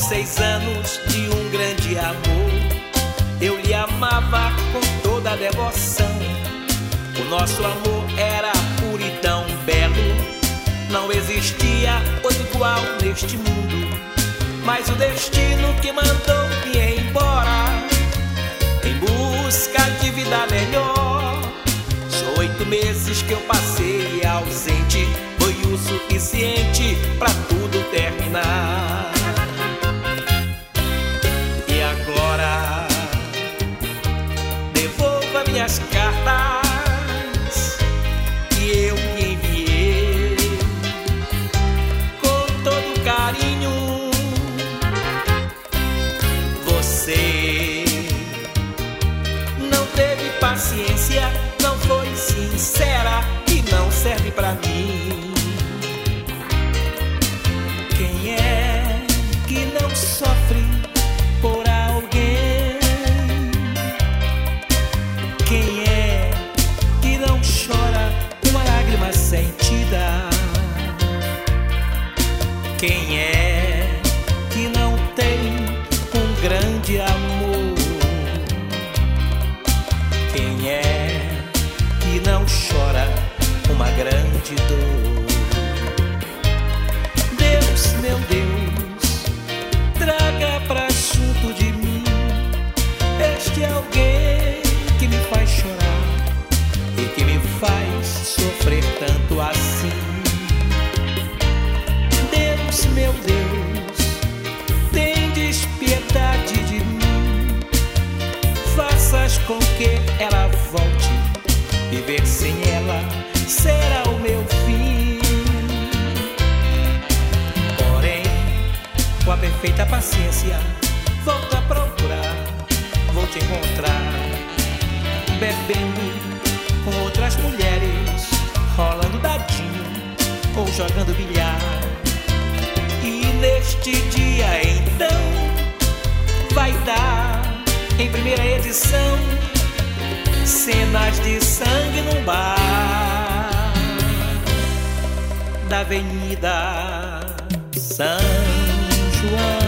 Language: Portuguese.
6 anos de um grande amor. Eu lhe amava com toda a devoção. O nosso amor era puro e tão belo. Não existia outro igual neste mundo. Mas o destino que mandou vir embora em busca de vida melhor. Só 8 meses que eu passei ausente foi o suficiente pra tudo terminar. E agora devolva minhas cartas que eu lhe enviei com todo carinho. Você não teve paciência, não foi sincera e não serve pra mim. Quem é que não sofre por alguém? Quem é que não chora uma lágrima sentida? Quem é que não tem um grande amor? Quem é que não chora uma grande dor? Deus, meu Deus, traga pra junto de mim este alguém que me faz chorar e que me faz sofrer tanto assim. Deus, meu Deus, tem despiedade de mim. Faças com que ela volte. Viver sem ela será o meu fim. Porém, com a perfeita paciência, volto a procurar. Vou te encontrar bebendo com outras mulheres, rolando dadinho ou jogando bilhar. E neste dia então vai dar em primeira edição cenas de sangue num bar da Avenida São João.